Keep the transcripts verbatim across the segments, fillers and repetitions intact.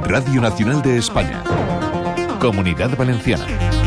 Radio Nacional de España. Comunidad Valenciana.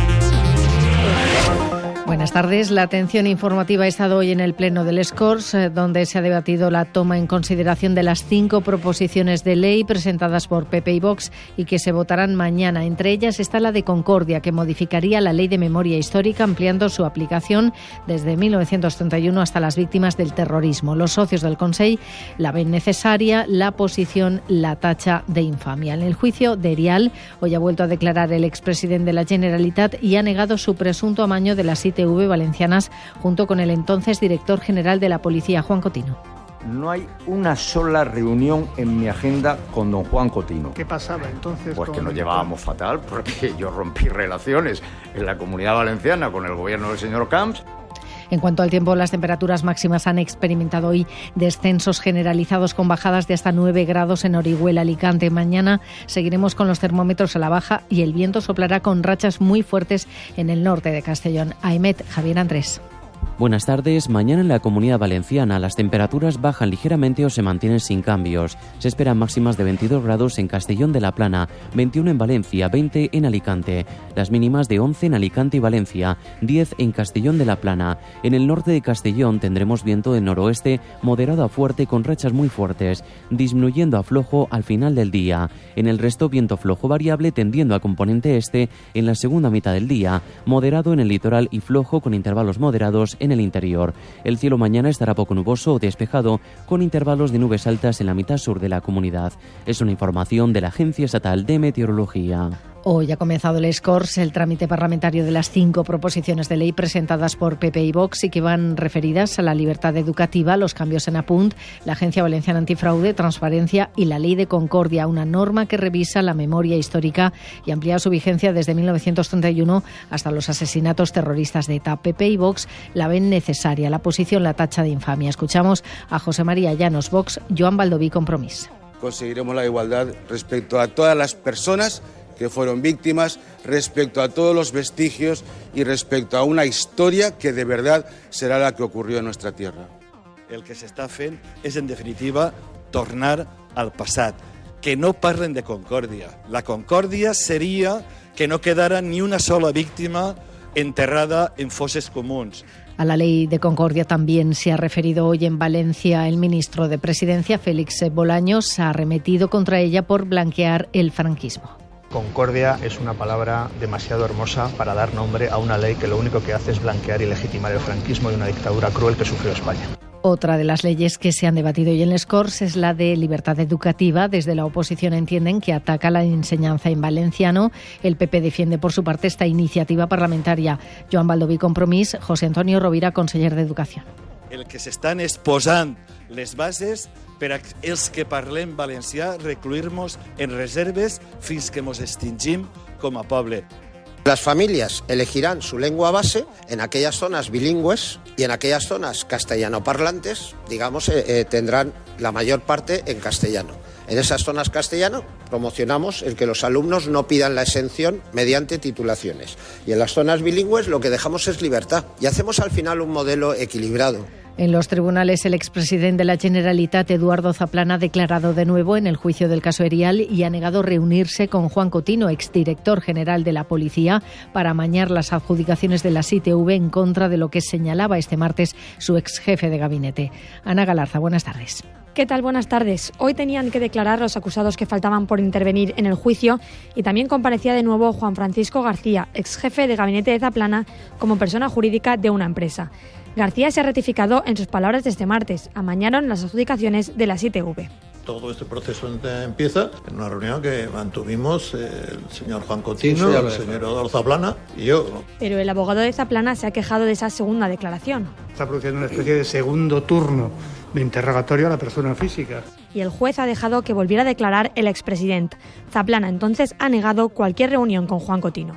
Buenas tardes. La atención informativa ha estado hoy en el Pleno del Les Corts, donde se ha debatido la toma en consideración de las cinco proposiciones de ley presentadas por P P y Vox y que se votarán mañana. Entre ellas está la de Concordia, que modificaría la Ley de Memoria Histórica, ampliando su aplicación desde mil novecientos treinta y uno hasta las víctimas del terrorismo. Los socios del Consell la ven necesaria, la oposición la tacha de infamia. En el juicio de Erial, hoy ha vuelto a declarar el expresidente de la Generalitat y ha negado su presunto amaño de las I T V valencianas junto con el entonces director general de la Policía, Juan Cotino. No hay una sola reunión en mi agenda con don Juan Cotino. ¿Qué pasaba entonces? Pues con... que nos llevábamos fatal, porque yo rompí relaciones en la Comunidad Valenciana con el gobierno del señor Camps. En cuanto al tiempo, las temperaturas máximas han experimentado hoy descensos generalizados con bajadas de hasta nueve grados en Orihuela, Alicante. Mañana seguiremos con los termómetros a la baja y el viento soplará con rachas muy fuertes en el norte de Castellón. Aimet, Javier Andrés. Buenas tardes. Mañana en la Comunidad Valenciana las temperaturas bajan ligeramente o se mantienen sin cambios. Se esperan máximas de veintidós grados en Castellón de la Plana, veintiuno en Valencia, veinte en Alicante. Las mínimas de once en Alicante y Valencia, diez en Castellón de la Plana. En el norte de Castellón tendremos viento del noroeste moderado a fuerte con rachas muy fuertes, disminuyendo a flojo al final del día. En el resto viento flojo variable tendiendo a componente este en la segunda mitad del día, moderado en el litoral y flojo con intervalos moderados en el interior. El cielo mañana estará poco nuboso o despejado, con intervalos de nubes altas en la mitad sur de la comunidad. Es una información de la Agencia Estatal de Meteorología. Hoy ha comenzado el Les Corts, el trámite parlamentario de las cinco proposiciones de ley presentadas por P P y Vox y que van referidas a la libertad educativa, los cambios en Apunt, la Agencia Valenciana Antifraude, Transparencia y la Ley de Concordia, una norma que revisa la memoria histórica y amplía su vigencia desde mil novecientos treinta y uno hasta los asesinatos terroristas de ETA. P P y Vox la ven necesaria, la oposición la tacha de infamia. Escuchamos a José María Llanos, Vox, Joan Baldoví, Compromís. Conseguiremos la igualdad respecto a todas las personas que fueron víctimas, respecto a todos los vestigios y respecto a una historia que de verdad será la que ocurrió en nuestra tierra. El que s'està fent és, en definitiva, tornar al passat. Que no parlen de concòrdia. La concòrdia seria que no quedara ni una sola víctima enterrada en fosses comuns. A la ley de Concordia también se ha referido hoy en Valencia el ministro de Presidencia, Félix Bolaños, ha arremetido contra ella por blanquear el franquismo. Concordia es una palabra demasiado hermosa para dar nombre a una ley que lo único que hace es blanquear y legitimar el franquismo y una dictadura cruel que sufrió España. Otra de las leyes que se han debatido hoy en Les Corts es la de libertad educativa. Desde la oposición entienden que ataca la enseñanza en valenciano. El P P defiende por su parte esta iniciativa parlamentaria. Joan Baldoví, Compromís, José Antonio Rovira, conseller d'Educació. El que s'estan exposant les bases per a els que parlem valencià recluir-nos en reserves fins que mos extingim com a poble. Las familias elegirán su lengua base en aquellas zonas bilingües y en aquellas zonas castellanoparlantes, digamos, eh, eh, tendrán la mayor parte en castellano. En esas zonas castellano promocionamos el que los alumnos no pidan la exención mediante titulaciones. Y en las zonas bilingües lo que dejamos es libertad y hacemos al final un modelo equilibrado. En los tribunales, el expresidente de la Generalitat, Eduardo Zaplana, ha declarado de nuevo en el juicio del caso Erial y ha negado reunirse con Juan Cotino, exdirector general de la Policía, para amañar las adjudicaciones de la I T V en contra de lo que señalaba este martes su exjefe de gabinete. Ana Galarza, buenas tardes. ¿Qué tal? Buenas tardes. Hoy tenían que declarar los acusados que faltaban por intervenir en el juicio y también comparecía de nuevo Juan Francisco García, exjefe de gabinete de Zaplana, como persona jurídica de una empresa. García se ha ratificado en sus palabras de este martes. Amañaron las adjudicaciones de las I T V. Todo este proceso empieza en una reunión que mantuvimos el señor Juan Cotino, sí, el señor Eduardo Zaplana y yo. Pero el abogado de Zaplana se ha quejado de esa segunda declaración. Está produciendo una especie de segundo turno de interrogatorio a la persona física. Y el juez ha dejado que volviera a declarar el expresidente. Zaplana entonces ha negado cualquier reunión con Juan Cotino.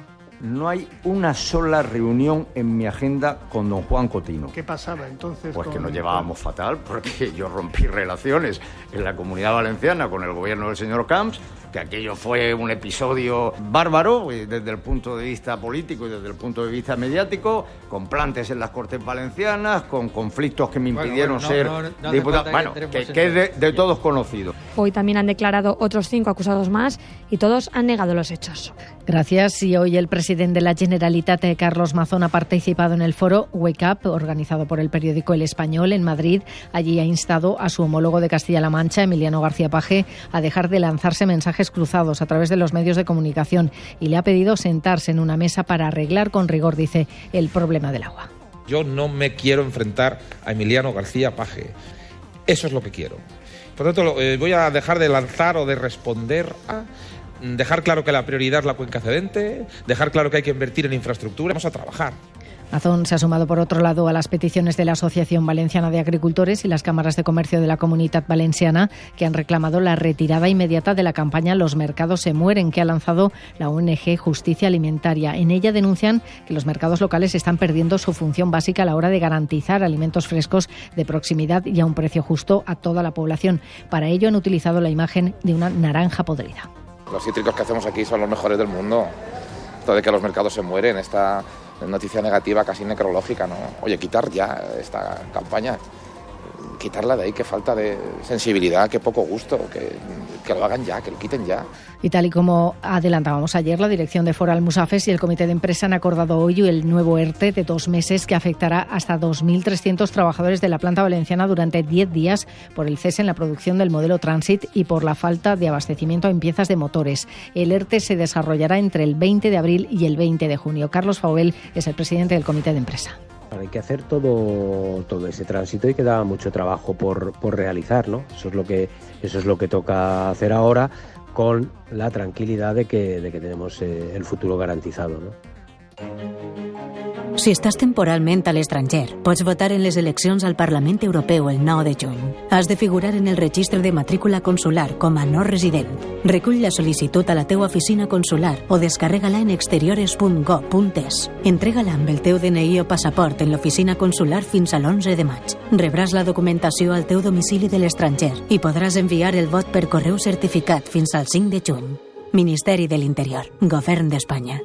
no hay una sola reunión en mi agenda con don Juan Cotino. ¿Qué pasaba entonces? Pues con... que nos llevábamos fatal, porque yo rompí relaciones en la Comunidad Valenciana con el gobierno del señor Camps, que aquello fue un episodio bárbaro desde el punto de vista político y desde el punto de vista mediático, con plantes en las Cortes Valencianas, con conflictos que me impidieron bueno, bueno, no, ser no, no diputado. Bueno, que, que, que es de, de todos conocido. Hoy también han declarado otros cinco acusados más y todos han negado los hechos. Gracias. Y hoy el presidente de la Generalitat, Carlos Mazón, ha participado en el foro Wake Up, organizado por el periódico El Español en Madrid. Allí ha instado a su homólogo de Castilla-La Mancha, Emiliano García Paje, a dejar de lanzarse mensajes cruzados a través de los medios de comunicación y le ha pedido sentarse en una mesa para arreglar con rigor, dice, el problema del agua. Yo no me quiero enfrentar a Emiliano García Paje. Eso es lo que quiero. Por lo tanto, eh, voy a dejar de lanzar o de responder a... Dejar claro que la prioridad es la cuenca cedente, dejar claro que hay que invertir en infraestructura. Vamos a trabajar. Mazón se ha sumado, por otro lado, a las peticiones de la Asociación Valenciana de Agricultores y las cámaras de comercio de la Comunitat Valenciana, que han reclamado la retirada inmediata de la campaña Los mercados se mueren, que ha lanzado la O N G Justicia Alimentaria. En ella denuncian que los mercados locales están perdiendo su función básica a la hora de garantizar alimentos frescos de proximidad y a un precio justo a toda la población. Para ello han utilizado la imagen de una naranja podrida. Los cítricos que hacemos aquí son los mejores del mundo. Esto de que los mercados se mueren, esta noticia negativa casi necrológica, ¿no? Oye, quitar ya esta campaña, quitarla de ahí, qué falta de sensibilidad, qué poco gusto, que, que lo hagan ya, que lo quiten ya. Y tal y como adelantábamos ayer, la dirección de Foral Musafes y el comité de empresa han acordado hoy el nuevo ERTE de dos meses que afectará hasta dos mil trescientos trabajadores de la planta valenciana durante diez días por el cese en la producción del modelo Transit y por la falta de abastecimiento en piezas de motores. El ERTE se desarrollará entre el veinte de abril y el veinte de junio. Carlos Fauvel es el presidente del comité de empresa. Hay que hacer todo, todo ese tránsito y queda mucho trabajo por, por realizar, ¿no? Eso es lo que, eso es lo que toca hacer ahora, con la tranquilidad de que, de que tenemos eh, el futuro garantizado, ¿no? Si estàs temporalment a l'estranger, pots votar en les eleccions al Parlament Europeu el nou de juny. Has de figurar en el registre de matrícula consular com a no resident. Recull la sol·licitud a la teua oficina consular o descarrega-la en exteriores punt gov punt es. Entrega-la amb el teu D N I o passaport en l'oficina consular fins a l'onze de maig. Rebràs la documentació al teu domicili de l'estranger i podràs enviar el vot per correu certificat fins al cinc de juny. Ministeri de l'Interior, Govern d'Espanya.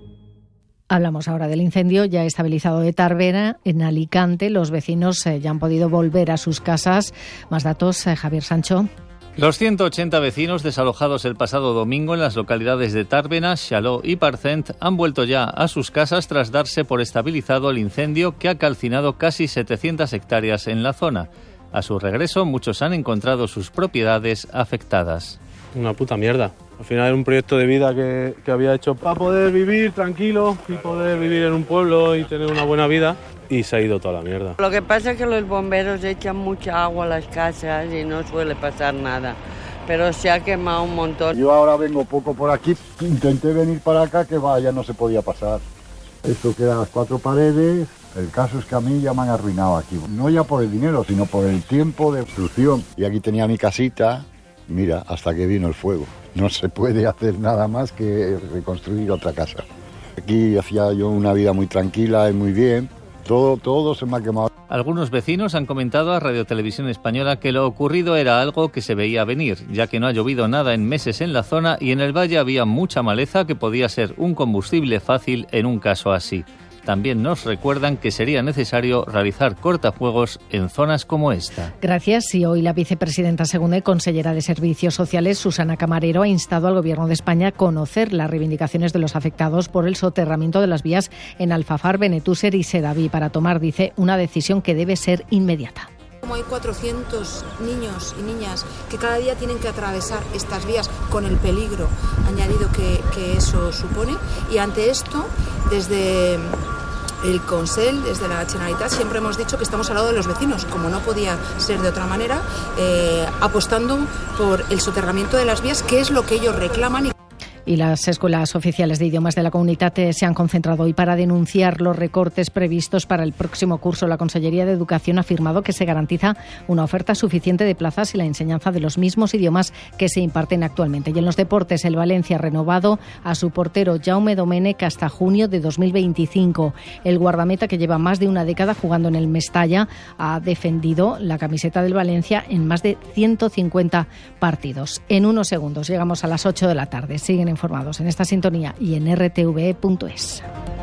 Hablamos ahora del incendio ya estabilizado de Tàrbena, en Alicante. Los vecinos eh, ya han podido volver a sus casas. Más datos, eh, Javier Sancho. Los ciento ochenta vecinos desalojados el pasado domingo en las localidades de Tàrbena, Xaló y Parcent han vuelto ya a sus casas tras darse por estabilizado el incendio que ha calcinado casi setecientas hectáreas en la zona. A su regreso, muchos han encontrado sus propiedades afectadas. Una puta mierda. Al final era un proyecto de vida que, que había hecho para poder vivir tranquilo y poder vivir en un pueblo y tener una buena vida, y se ha ido toda la mierda. Lo que pasa es que los bomberos echan mucha agua a las casas y no suele pasar nada, pero se ha quemado un montón. Yo ahora vengo poco por aquí, intenté venir para acá, que vaya, no se podía pasar. Esto queda las cuatro paredes. El caso es que a mí ya me han arruinado aquí, no ya por el dinero, sino por el tiempo de destrucción. Y aquí tenía mi casita, mira, hasta que vino el fuego. No se puede hacer nada más que reconstruir otra casa. Aquí hacía yo una vida muy tranquila y muy bien. Todo, todo se me ha quemado. Algunos vecinos han comentado a Radio Televisión Española que lo ocurrido era algo que se veía venir, ya que no ha llovido nada en meses en la zona y en el valle había mucha maleza que podía ser un combustible fácil en un caso así. También nos recuerdan que sería necesario realizar cortafuegos en zonas como esta. Gracias. Y hoy la vicepresidenta segunda y consellera de Servicios Sociales, Susana Camarero, ha instado al Gobierno de España a conocer las reivindicaciones de los afectados por el soterramiento de las vías en Alfafar, Benetúser y Sedaví para tomar, dice, una decisión que debe ser inmediata. Como hay cuatrocientos niños y niñas que cada día tienen que atravesar estas vías con el peligro añadido que, que eso supone, y ante esto, desde el Consell, desde la Generalitat, siempre hemos dicho que estamos al lado de los vecinos, como no podía ser de otra manera, eh, apostando por el soterramiento de las vías, que es lo que ellos reclaman. Y Y las escuelas oficiales de idiomas de la Comunitat se han concentrado hoy para denunciar los recortes previstos para el próximo curso. La Consellería de Educación ha afirmado que se garantiza una oferta suficiente de plazas y la enseñanza de los mismos idiomas que se imparten actualmente. Y en los deportes, el Valencia ha renovado a su portero Jaume Domènech hasta junio de dos mil veinticinco. El guardameta, que lleva más de una década jugando en el Mestalla, ha defendido la camiseta del Valencia en más de ciento cincuenta partidos. En unos segundos llegamos a las ocho de la tarde. Siguen informados en esta sintonía y en r t v e punto es.